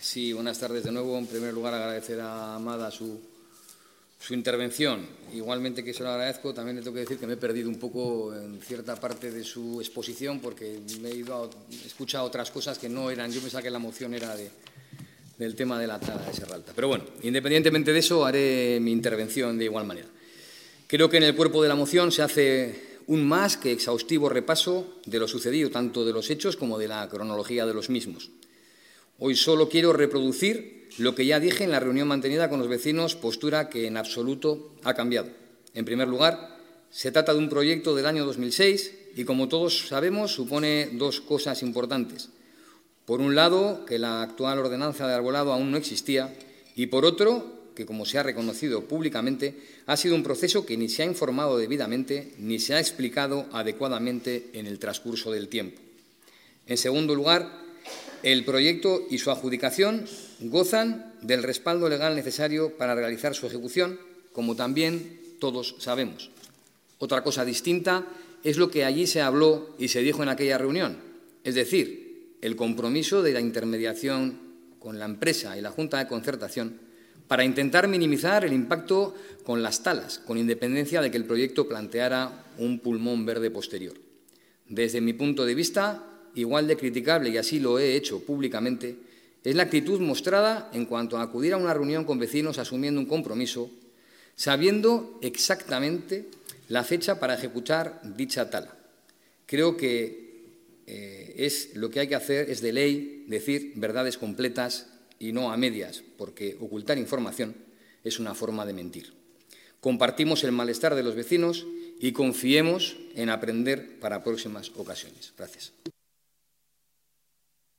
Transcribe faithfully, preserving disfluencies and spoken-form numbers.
Sí, buenas tardes de nuevo. En primer lugar, agradecer a Amada su, su intervención. Igualmente que se lo agradezco, también le tengo que decir que me he perdido un poco en cierta parte de su exposición porque me he ido a, he escuchado otras cosas que no eran. Yo pensaba que la moción era de, del tema de la tala de Serralta. Pero bueno, independientemente de eso, haré mi intervención de igual manera. Creo que en el cuerpo de la moción se hace un más que exhaustivo repaso de lo sucedido, tanto de los hechos como de la cronología de los mismos. Hoy solo quiero reproducir lo que ya dije en la reunión mantenida con los vecinos, postura que en absoluto ha cambiado. En primer lugar, se trata de un proyecto del año dos mil seis y, como todos sabemos, supone dos cosas importantes. Por un lado, que la actual ordenanza de arbolado aún no existía y, por otro, que, como se ha reconocido públicamente, ha sido un proceso que ni se ha informado debidamente ni se ha explicado adecuadamente en el transcurso del tiempo. En segundo lugar, el proyecto y su adjudicación gozan del respaldo legal necesario para realizar su ejecución, como también todos sabemos. Otra cosa distinta es lo que allí se habló y se dijo en aquella reunión, es decir, el compromiso de la intermediación con la empresa y la Junta de Concertación para intentar minimizar el impacto con las talas, con independencia de que el proyecto planteara un pulmón verde posterior. Desde mi punto de vista, igual de criticable, y así lo he hecho públicamente, es la actitud mostrada en cuanto a acudir a una reunión con vecinos asumiendo un compromiso, sabiendo exactamente la fecha para ejecutar dicha tala. Creo que eh, es, lo que hay que hacer es de ley decir verdades completas y no a medias, porque ocultar información es una forma de mentir. Compartimos el malestar de los vecinos y confiemos en aprender para próximas ocasiones. Gracias.